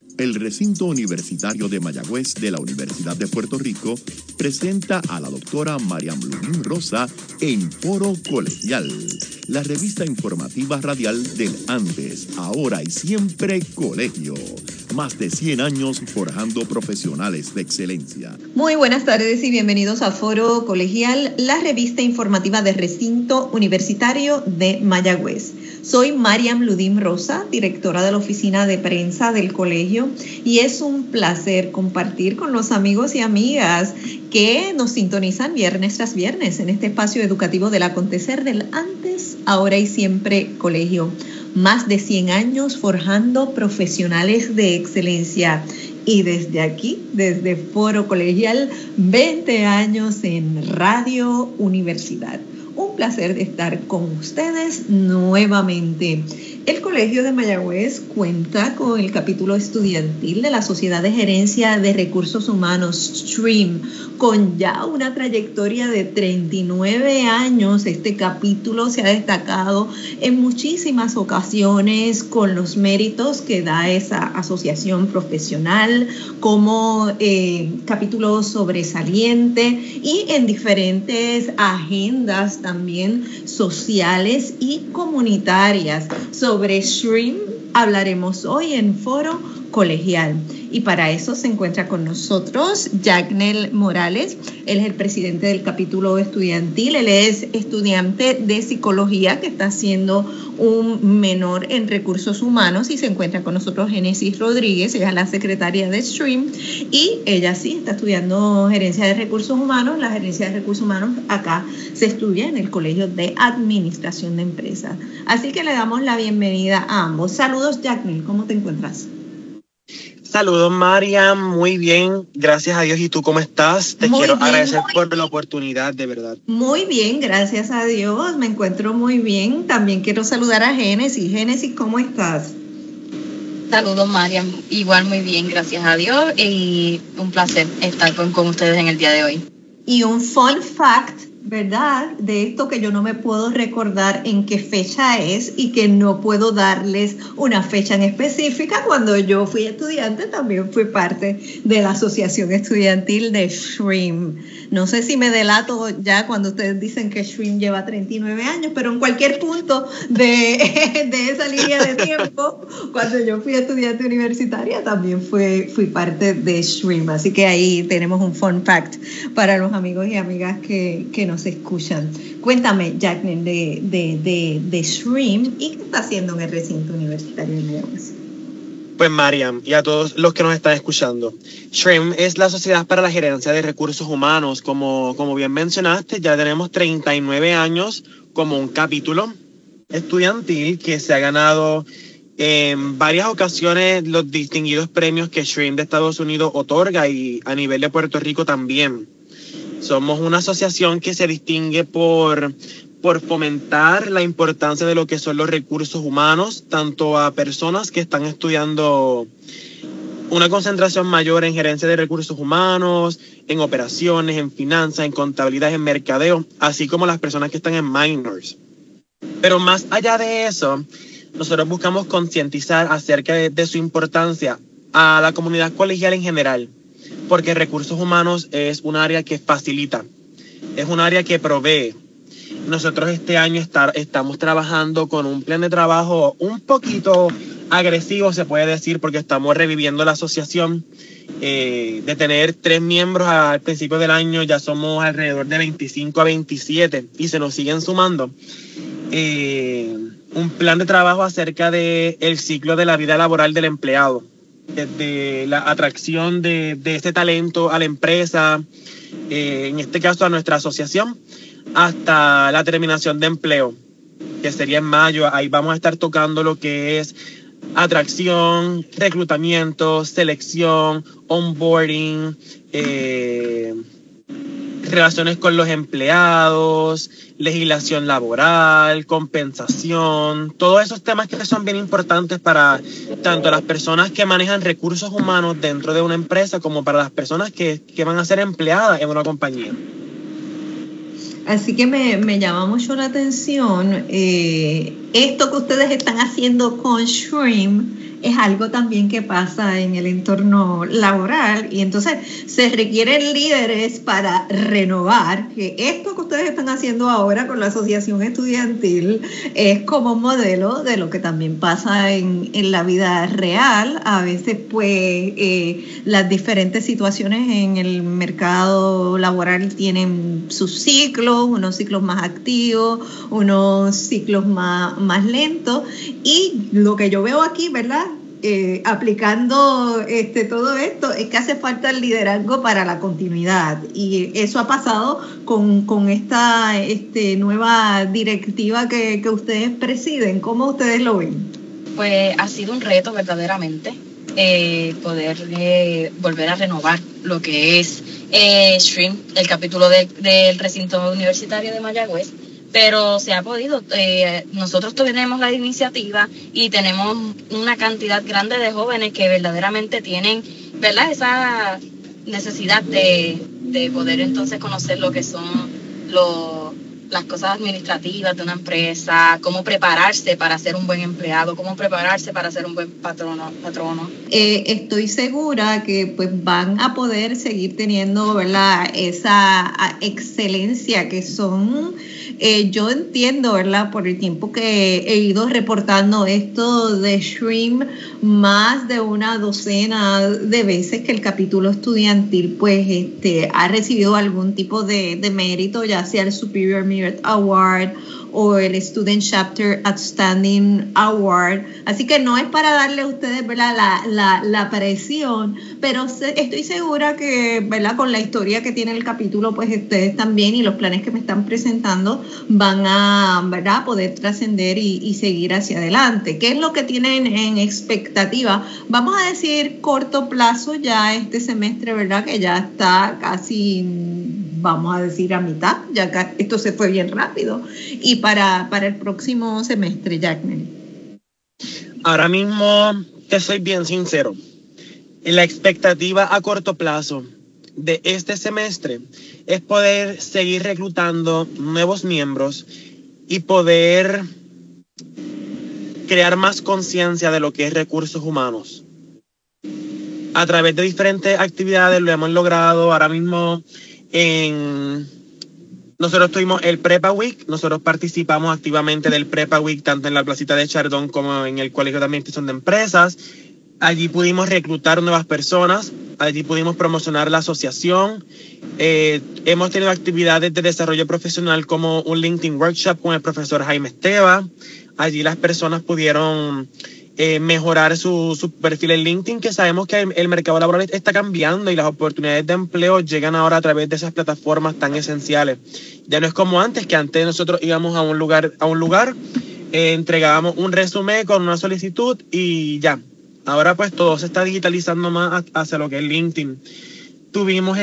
El recinto universitario de Mayagüez de la Universidad de Puerto Rico presenta a la doctora Mariam Ludín Rosa en Foro Colegial, la revista informativa radial del antes, ahora y siempre colegio. Más de 100 años forjando profesionales de excelencia. Muy buenas tardes y bienvenidos a Foro Colegial, la revista informativa del recinto universitario de Mayagüez. Soy Mariam Ludín Rosa, directora de la oficina de prensa del colegio, y es un placer compartir con los amigos y amigas que nos sintonizan viernes tras viernes en este espacio educativo del acontecer del antes, ahora y siempre colegio. Más de 100 años forjando profesionales de excelencia. Y desde aquí, desde Foro Colegial, 20 años en Radio Universidad. Un placer de estar con ustedes nuevamente. El Colegio de Mayagüez cuenta con el capítulo estudiantil de la Sociedad de Gerencia de Recursos Humanos, STREAM, con ya una trayectoria de 39 años. Este capítulo se ha destacado en muchísimas ocasiones con los méritos que da esa asociación profesional como capítulo sobresaliente y en diferentes agendas también sociales y comunitarias. Sobre STREAM hablaremos hoy en Foro Colegial. Y para eso se encuentra con nosotros Jacknel Morales. Él es el presidente del capítulo estudiantil. Él es estudiante de psicología que está haciendo un menor en recursos humanos. Y se encuentra con nosotros Génesis Rodríguez. Ella es la secretaria de STREAM. Y ella sí está estudiando gerencia de recursos humanos. La gerencia de recursos humanos acá se estudia en el Colegio de Administración de Empresas. Así que le damos la bienvenida a ambos. Saludos, Jacknel. ¿Cómo te encuentras? Saludos, Mariam, muy bien, gracias a Dios. ¿Y tú cómo estás? Te quiero agradecer por la oportunidad, de verdad. Muy bien, gracias a Dios, me encuentro muy bien. También quiero saludar a Génesis. Génesis, ¿cómo estás? Saludos, Mariam, igual muy bien, gracias a Dios, y un placer estar con ustedes en el día de hoy. Y un fun fact, ¿verdad? De esto que yo no me puedo recordar en qué fecha es y que no puedo darles una fecha en específica. Cuando yo fui estudiante también fui parte de la asociación estudiantil de STREAM. No sé si me delato ya cuando ustedes dicen que STREAM lleva 39 años, pero en cualquier punto de esa línea de tiempo, cuando yo fui estudiante universitaria también fui parte de STREAM. Así que ahí tenemos un fun fact para los amigos y amigas que nos escuchan. Cuéntame, Jacknel, de STREAM y qué está haciendo en el recinto universitario de Mayagüez. Pues, Mariam, y a todos los que nos están escuchando, STREAM es la Sociedad para la Gerencia de Recursos Humanos. Como bien mencionaste, ya tenemos 39 años como un capítulo estudiantil que se ha ganado en varias ocasiones los distinguidos premios que STREAM de Estados Unidos otorga, y a nivel de Puerto Rico también. Somos una asociación que se distingue por fomentar la importancia de lo que son los recursos humanos, tanto a personas que están estudiando una concentración mayor en gerencia de recursos humanos, en operaciones, en finanzas, en contabilidad, en mercadeo, así como las personas que están en minors. Pero más allá de eso, nosotros buscamos concientizar acerca de su importancia a la comunidad colegial en general, porque recursos humanos es un área que facilita, es un área que provee. Nosotros este año estamos trabajando con un plan de trabajo un poquito agresivo, se puede decir, porque estamos reviviendo la asociación. De tener 3 miembros al principio del año, ya somos alrededor de 25 a 27 y se nos siguen sumando. Un plan de trabajo acerca del ciclo de la vida laboral del empleado, desde la atracción de ese talento a la empresa, en este caso a nuestra asociación, hasta la terminación de empleo, que sería en mayo. Ahí vamos a estar tocando lo que es atracción, reclutamiento, selección, onboarding, relaciones con los empleados, legislación laboral, compensación, todos esos temas que son bien importantes para tanto las personas que manejan recursos humanos dentro de una empresa como para las personas que van a ser empleadas en una compañía. Así que me llama mucho la atención esto que ustedes están haciendo con SHRM es algo también que pasa en el entorno laboral y entonces se requieren líderes para renovar que esto que ustedes están haciendo ahora con la asociación estudiantil es como un modelo de lo que también pasa en la vida real. A veces pues las diferentes situaciones en el mercado laboral tienen sus ciclos, unos ciclos más activos, unos ciclos más lentos y lo que yo veo aquí, ¿verdad? Aplicando todo esto es que hace falta el liderazgo para la continuidad y eso ha pasado con esta nueva directiva que ustedes presiden. ¿Cómo ustedes lo ven? Pues ha sido un reto verdaderamente poder volver a renovar lo que es SHRM, el capítulo del recinto universitario de Mayagüez. Pero se ha podido, nosotros tenemos la iniciativa y tenemos una cantidad grande de jóvenes que verdaderamente tienen, ¿verdad?, esa necesidad de poder entonces conocer lo que son las cosas administrativas de una empresa, cómo prepararse para ser un buen empleado, cómo prepararse para ser un buen patrono. Estoy segura que pues van a poder seguir teniendo, ¿verdad?, esa excelencia que son. Yo entiendo, ¿verdad?, por el tiempo que he ido reportando esto de SHRM, más de una docena de veces que el capítulo estudiantil pues ha recibido algún tipo de mérito, ya sea el Superior Merit Award o el Student Chapter Outstanding Award. Así que no es para darle a ustedes, ¿verdad?, la presión, pero estoy segura que, ¿verdad?, con la historia que tiene el capítulo, pues ustedes también y los planes que me están presentando van a, ¿verdad?, poder trascender y seguir hacia adelante. ¿Qué es lo que tienen en expectativa? Vamos a decir corto plazo ya este semestre, ¿verdad?, que ya está casi, vamos a decir, a mitad, ya que esto se fue bien rápido. Y para el próximo semestre, Jacqueline. Ahora mismo, te soy bien sincero, la expectativa a corto plazo de este semestre es poder seguir reclutando nuevos miembros y poder crear más conciencia de lo que es recursos humanos. A través de diferentes actividades lo hemos logrado. Ahora mismo nosotros tuvimos el Prepa Week, nosotros participamos activamente del Prepa Week tanto en la placita de Chardón como en el Colegio de Administración de Empresas. Allí pudimos reclutar nuevas personas, allí pudimos promocionar la asociación. Hemos tenido actividades de desarrollo profesional como un LinkedIn Workshop con el profesor Jaime Esteva. Allí las personas pudieron mejorar su perfil en LinkedIn, que sabemos que el mercado laboral está cambiando y las oportunidades de empleo llegan ahora a través de esas plataformas tan esenciales. Ya no es como antes, que antes nosotros íbamos a un lugar, entregábamos un resumen con una solicitud y ya. Ahora pues todo se está digitalizando más hacia lo que es LinkedIn. Tuvimos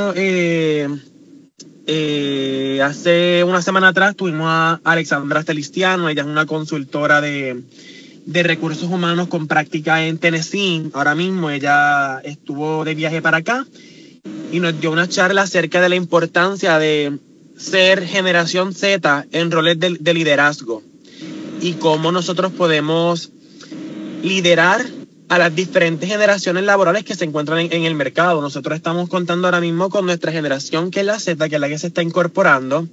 hace una semana atrás, tuvimos a Alexandra Celestiano. Ella es una consultora de recursos humanos con práctica en Tennessee. Ahora mismo ella estuvo de viaje para acá y nos dio una charla acerca de la importancia de ser generación Z en roles de liderazgo y cómo nosotros podemos liderar a las diferentes generaciones laborales que se encuentran en el mercado. Nosotros estamos contando ahora mismo con nuestra generación, que es la Z, que es la que se está incorporando.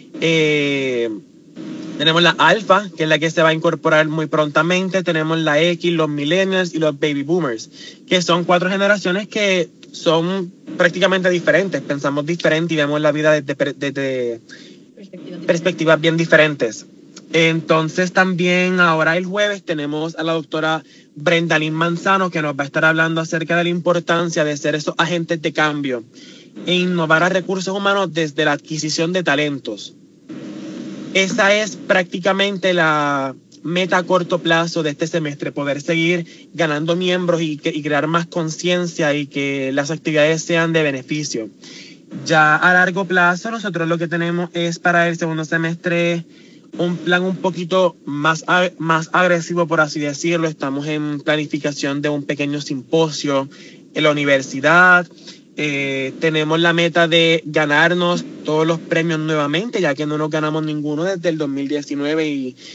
Tenemos la Alpha, que es la que se va a incorporar muy prontamente. Tenemos la X, los Millennials y los Baby Boomers, que son 4 generaciones que son prácticamente diferentes. Pensamos diferente y vemos la vida desde perspectivas bien diferentes. Entonces también ahora el jueves tenemos a la doctora Brendalyn Manzano, que nos va a estar hablando acerca de la importancia de ser esos agentes de cambio e innovar a recursos humanos desde la adquisición de talentos. Esa es prácticamente la meta a corto plazo de este semestre, poder seguir ganando miembros y crear más conciencia y que las actividades sean de beneficio. Ya a largo plazo nosotros lo que tenemos es para el segundo semestre un plan un poquito más agresivo, por así decirlo. Estamos en planificación de un pequeño simposio en la universidad. Tenemos la meta de ganarnos todos los premios nuevamente, ya que no nos ganamos ninguno desde el 2019 y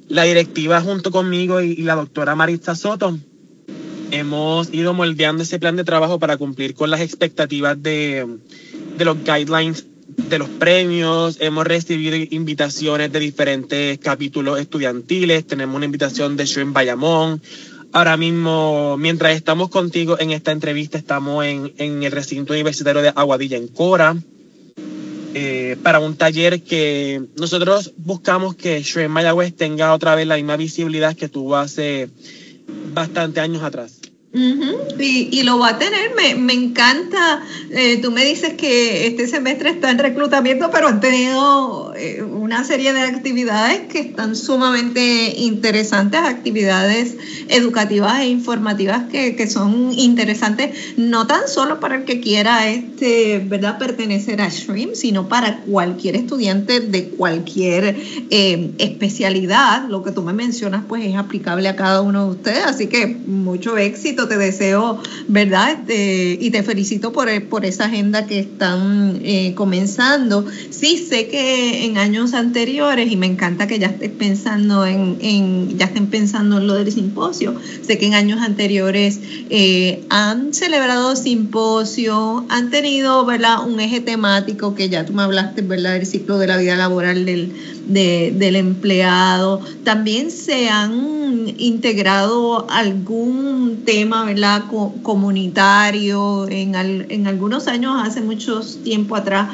La directiva junto conmigo y la doctora Maritza Soto hemos ido moldeando ese plan de trabajo para cumplir con las expectativas de los guidelines de los premios. Hemos recibido invitaciones de diferentes capítulos estudiantiles. Tenemos una invitación de Shrimp Bayamón. Ahora mismo, mientras estamos contigo en esta entrevista, estamos en el recinto universitario de Aguadilla, en Cora, para un taller que nosotros buscamos que Shrimp Mayagüez tenga otra vez la misma visibilidad que tuvo hace bastante años atrás. Y lo va a tener, me encanta. Tú me dices que este semestre está en reclutamiento, pero han tenido una serie de actividades que están sumamente interesantes, actividades educativas e informativas que son interesantes, no tan solo para el que quiera ¿verdad?, pertenecer a Shrimp, sino para cualquier estudiante de cualquier especialidad. Lo que tú me mencionas pues es aplicable a cada uno de ustedes, así que mucho éxito. Te deseo, ¿verdad? Y te felicito por esa agenda que están comenzando. Sí, sé que en años anteriores, y me encanta que ya estén pensando en lo del simposio. Sé que en años anteriores han celebrado simposio, han tenido, ¿verdad?, un eje temático que ya tú me hablaste, ¿verdad?, el ciclo de la vida laboral del empleado. También se han integrado algún tema, ¿verdad?, comunitario. En algunos años, hace mucho tiempo atrás,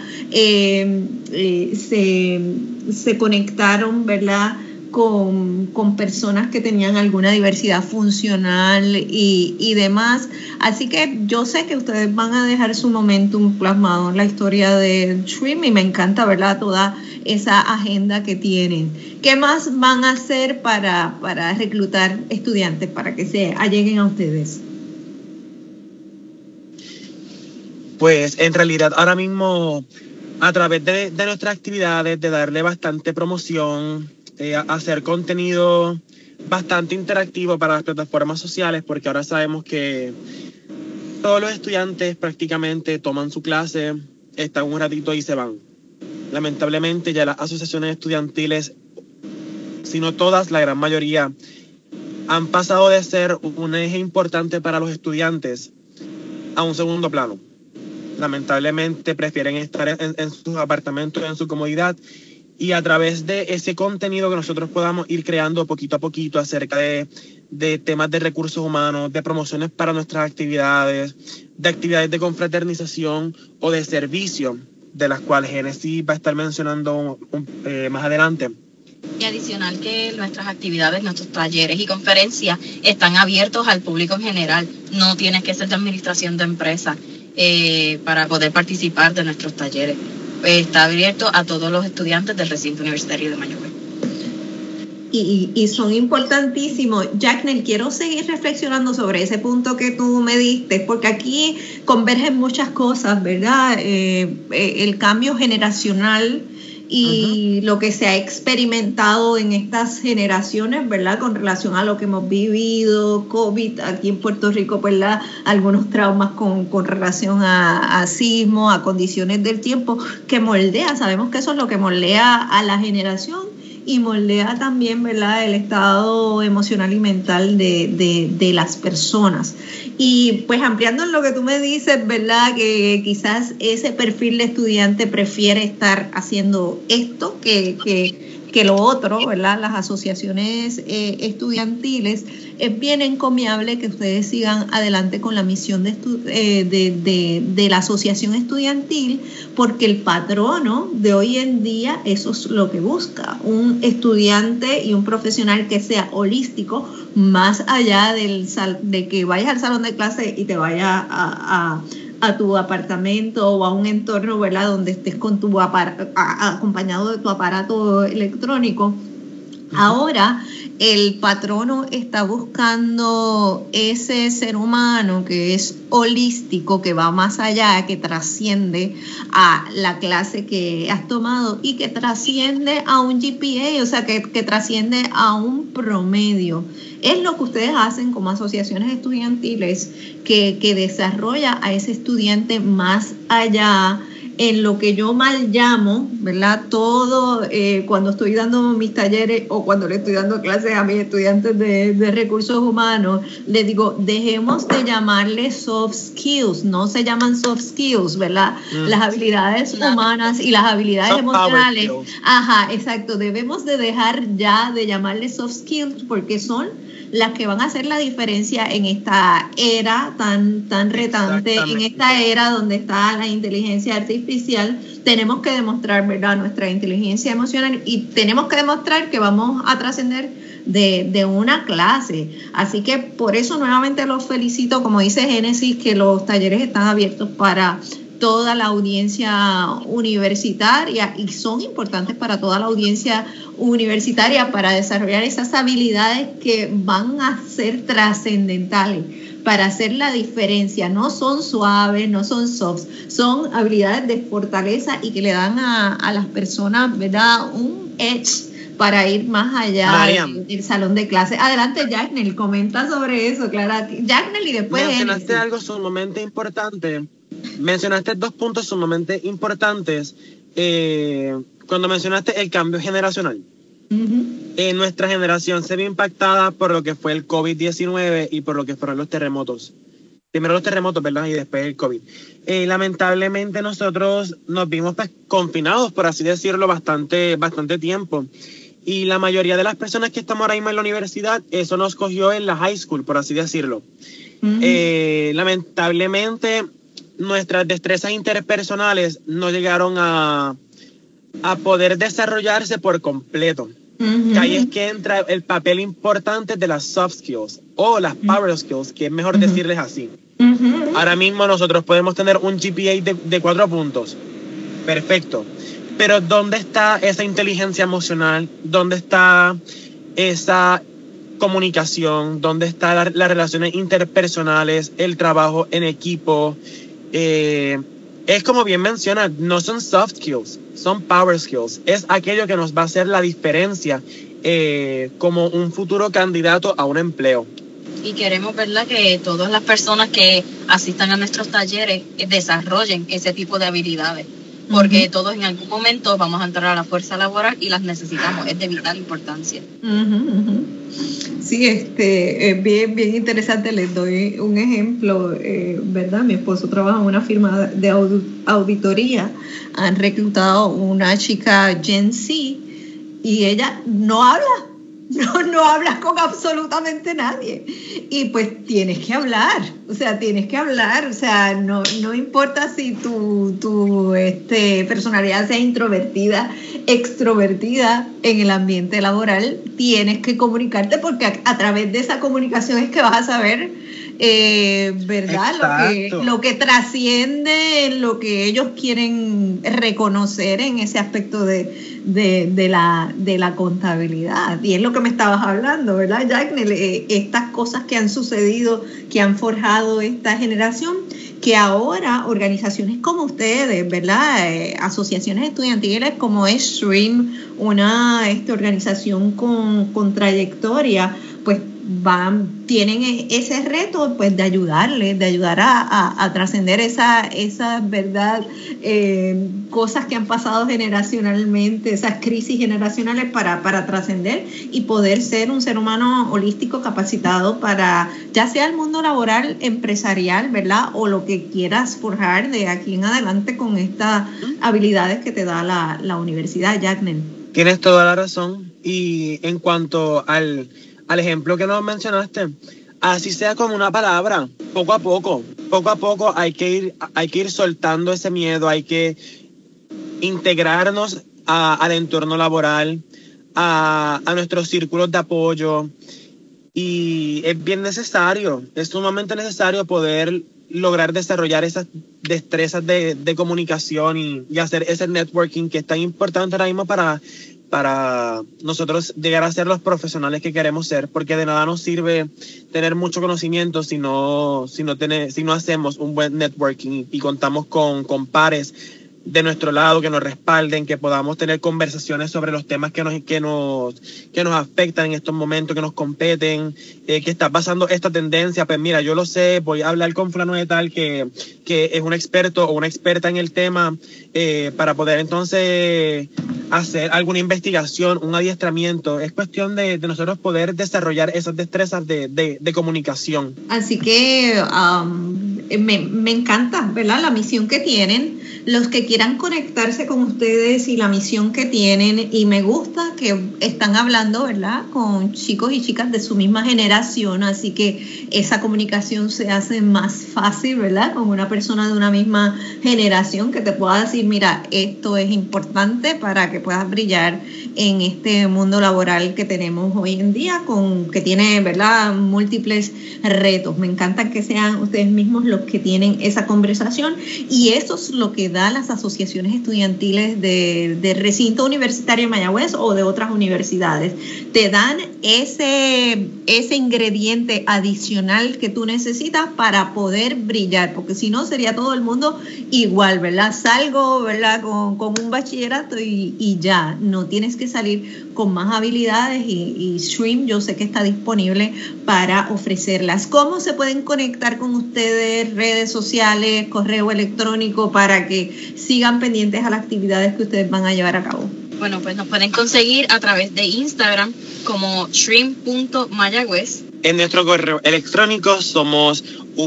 se conectaron, ¿verdad?, con personas que tenían alguna diversidad funcional y demás. Así que yo sé que ustedes van a dejar su momentum plasmado en la historia de Shrimp y me encanta, ¿verdad?, toda esa agenda que tienen. ¿Qué más van a hacer para reclutar estudiantes, para que se alleguen a ustedes? Pues en realidad ahora mismo, a través de nuestras actividades, de darle bastante promoción, hacer contenido bastante interactivo para las plataformas sociales, porque ahora sabemos que todos los estudiantes prácticamente toman su clase, están un ratito y se van. Lamentablemente ya las asociaciones estudiantiles, si no todas, la gran mayoría, han pasado de ser un eje importante para los estudiantes a un segundo plano. Lamentablemente prefieren estar en sus apartamentos, en su comodidad, y a través de ese contenido que nosotros podamos ir creando poquito a poquito acerca de temas de recursos humanos, de promociones para nuestras actividades, de actividades de confraternización o de servicio, de las cuales Génesis va a estar mencionando más adelante. Y adicional que nuestras actividades, nuestros talleres y conferencias están abiertos al público en general. No tienes que ser de administración de empresa para poder participar de nuestros talleres. Está abierto a todos los estudiantes del recinto universitario de Mayagüez. Y son importantísimos. Jacqueline, quiero seguir reflexionando sobre ese punto que tú me diste, porque aquí convergen muchas cosas, ¿verdad? El cambio generacional y lo que se ha experimentado en estas generaciones, ¿verdad?, con relación a lo que hemos vivido, COVID aquí en Puerto Rico, ¿verdad?, algunos traumas con relación a sismo, a condiciones del tiempo, que moldea, sabemos que eso es lo que moldea a la generación y moldea también, ¿verdad?, el estado emocional y mental de las personas. Y pues ampliando en lo que tú me dices, ¿verdad?, que quizás ese perfil de estudiante prefiere estar haciendo esto que lo otro, ¿verdad?, las asociaciones estudiantiles. Es bien encomiable que ustedes sigan adelante con la misión de la asociación estudiantil, porque el patrono de hoy en día eso es lo que busca, un estudiante y un profesional que sea holístico, más allá de que vayas al salón de clase y te vayas a tu apartamento o a un entorno, ¿verdad?, donde estés con acompañado de tu aparato electrónico. Ahora el patrono está buscando ese ser humano que es holístico, que va más allá, que trasciende a la clase que has tomado y que trasciende a un GPA, o sea, que trasciende a un promedio. Es lo que ustedes hacen como asociaciones estudiantiles, que desarrolla a ese estudiante más allá en lo que yo mal llamo, ¿verdad? Todo, cuando estoy dando mis talleres o cuando le estoy dando clases a mis estudiantes de recursos humanos, les digo, dejemos de llamarle soft skills, no se llaman soft skills, ¿verdad? Las habilidades humanas y las habilidades emocionales. Ajá, exacto, debemos de dejar ya de llamarle soft skills porque son las que van a hacer la diferencia en esta era tan retante, en esta era donde está la inteligencia artificial. Tenemos que demostrar, ¿verdad?, nuestra inteligencia emocional y tenemos que demostrar que vamos a trascender de una clase. Así que por eso nuevamente los felicito, como dice Génesis, que los talleres están abiertos para toda la audiencia universitaria y son importantes para toda la audiencia universitaria para desarrollar esas habilidades que van a ser trascendentales para hacer la diferencia. No son suaves, no son softs, son habilidades de fortaleza y que le dan a las personas, ¿verdad?, un edge para ir más allá del salón de clase. Adelante, Jacknel, comenta sobre eso, Clara. Jacknel y después mencionaste algo sumamente importante. Mencionaste 2 puntos sumamente importantes cuando mencionaste el cambio generacional. Nuestra generación se vio impactada por lo que fue el COVID-19 y por lo que fueron los terremotos. Primero los terremotos, ¿verdad? Y después el COVID. Lamentablemente nosotros nos vimos pues, confinados, por así decirlo, bastante tiempo. Y la mayoría de las personas que estamos ahora mismo en la universidad, eso nos cogió en la high school, por así decirlo. Lamentablemente nuestras destrezas interpersonales no llegaron a poder desarrollarse por completo. Que ahí es que entra el papel importante de las soft skills o las power skills, que es mejor decirles así. Ahora mismo nosotros podemos tener un GPA de 4 puntos. Perfecto. Pero ¿dónde está esa inteligencia emocional? ¿Dónde está esa comunicación? ¿Dónde están las relaciones interpersonales? El trabajo en equipo. Es como bien menciona, no son soft skills, son power skills. Es aquello que nos va a hacer la diferencia como un futuro candidato a un empleo. Y queremos, ¿verdad?, que todas las personas que asistan a nuestros talleres desarrollen ese tipo de habilidades. Porque todos en algún momento vamos a entrar a la fuerza laboral y las necesitamos, es de vital importancia. Sí, es bien interesante. Les doy un ejemplo, ¿verdad? Mi esposo trabaja en una firma de auditoría, han reclutado una chica Gen Z y ella no habla. No hablas con absolutamente nadie y pues tienes que hablar, o sea, no importa si tu personalidad sea introvertida, extrovertida en el ambiente laboral, tienes que comunicarte porque a través de esa comunicación es que vas a saber, ¿verdad? Lo que trasciende, lo que ellos quieren reconocer en ese aspecto de la contabilidad. Y es lo que me estabas hablando, ¿verdad, Jacknel? Estas cosas que han sucedido, que han forjado esta generación, que ahora organizaciones como ustedes, ¿verdad? Asociaciones estudiantiles como es SHRM, una organización con trayectoria, pues tienen ese reto pues de ayudar a trascender esa verdad, cosas que han pasado generacionalmente, esas crisis generacionales para trascender y poder ser un ser humano holístico capacitado para ya sea el mundo laboral, empresarial, ¿verdad? O lo que quieras forjar de aquí en adelante con estas habilidades que te da la universidad, Jacknel. Tienes toda la razón. Y en cuanto al ejemplo que nos mencionaste, así sea como una palabra, poco a poco hay que ir soltando ese miedo, hay que integrarnos al entorno laboral, a nuestros círculos de apoyo, y es bien necesario, es sumamente necesario poder lograr desarrollar esas destrezas de comunicación y hacer ese networking que es tan importante ahora mismo para nosotros llegar a ser los profesionales que queremos ser, porque de nada nos sirve tener mucho conocimiento si no hacemos un buen networking y contamos con pares de nuestro lado, que nos respalden, que podamos tener conversaciones sobre los temas que nos afectan en estos momentos, que nos competen, que está pasando esta tendencia. Pues mira, yo lo sé, voy a hablar con fulano de tal que es un experto o una experta en el tema, para poder entonces hacer alguna investigación, un adiestramiento. Es cuestión de nosotros poder desarrollar esas destrezas de comunicación. Así que me encanta, ¿verdad? La misión que tienen, los que quieran conectarse con ustedes y la misión que tienen, y me gusta que están hablando, ¿verdad?, con chicos y chicas de su misma generación, así que esa comunicación se hace más fácil, ¿verdad?, con una persona de una misma generación que te pueda decir, mira, esto es importante para que puedas brillar en este mundo laboral que tenemos hoy en día, que tiene, ¿verdad?, múltiples retos. Me encanta que sean ustedes mismos los que tienen esa conversación, y eso es lo que da las asociaciones estudiantiles de recinto universitario de Mayagüez o de otras universidades. Te dan ese ingrediente adicional que tú necesitas para poder brillar, porque si no sería todo el mundo igual, ¿verdad? Salgo, ¿verdad?, con un bachillerato y ya, no, tienes que salir con más habilidades, y Stream yo sé que está disponible para ofrecerlas. ¿Cómo se pueden conectar con ustedes? Redes sociales, correo electrónico, para que sigan pendientes a las actividades que ustedes van a llevar a cabo. Bueno, pues nos pueden conseguir a través de Instagram como shrimp.mayagüez. En nuestro correo electrónico somos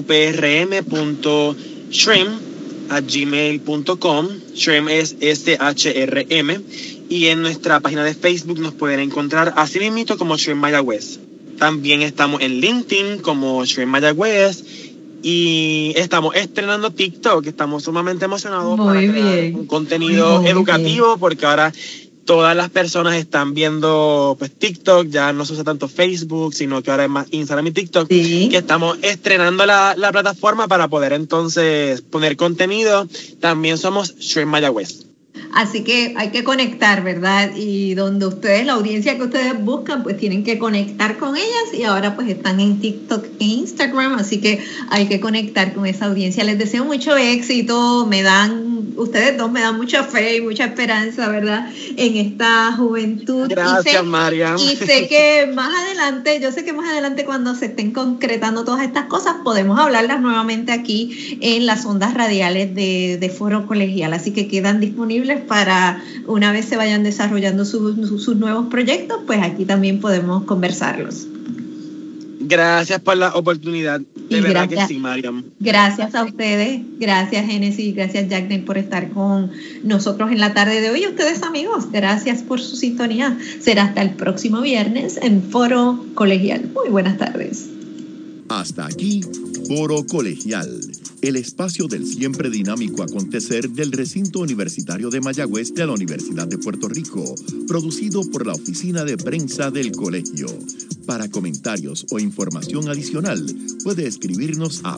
uprm.shrimp@gmail.com. Shrimp es SHRM. Y en nuestra página de Facebook nos pueden encontrar así mismo como Shrimp Mayagüez. También estamos en LinkedIn como Shrimp Mayagüez. Y estamos estrenando TikTok. Estamos sumamente emocionados para crear un contenido educativo, porque ahora todas las personas están viendo pues TikTok. Ya no se usa tanto Facebook, sino que ahora es más Instagram y TikTok. Sí. Que estamos estrenando la plataforma para poder entonces poner contenido. También somos Shrimp Mayagüez. Así que hay que conectar, ¿verdad? Y donde ustedes, la audiencia que ustedes buscan, pues tienen que conectar con ellas, y ahora pues están en TikTok e Instagram, así que hay que conectar con esa audiencia. Les deseo mucho éxito, ustedes dos me dan mucha fe y mucha esperanza, ¿verdad?, en esta juventud. Gracias, Mariam. Y sé que más adelante cuando se estén concretando todas estas cosas, podemos hablarlas nuevamente aquí en las ondas radiales de Foro Colegial, así que quedan disponibles para una vez se vayan desarrollando sus nuevos proyectos, pues aquí también podemos conversarlos. Gracias por la oportunidad. De verdad que sí, Mariam. Gracias a ustedes. Gracias, Génesis. Gracias, Jackney, por estar con nosotros en la tarde de hoy. Ustedes, amigos, gracias por su sintonía. Será hasta el próximo viernes en Foro Colegial. Muy buenas tardes. Hasta aquí, Foro Colegial, el espacio del siempre dinámico acontecer del recinto universitario de Mayagüez de la Universidad de Puerto Rico, producido por la Oficina de Prensa del Colegio. Para comentarios o información adicional, puede escribirnos a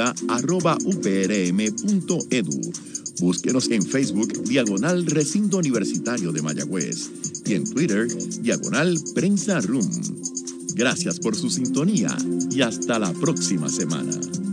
prensa@uprm.edu. Búsquenos en Facebook, /Recinto Universitario de Mayagüez, y en Twitter, /Prensa Room. Gracias por su sintonía y hasta la próxima semana.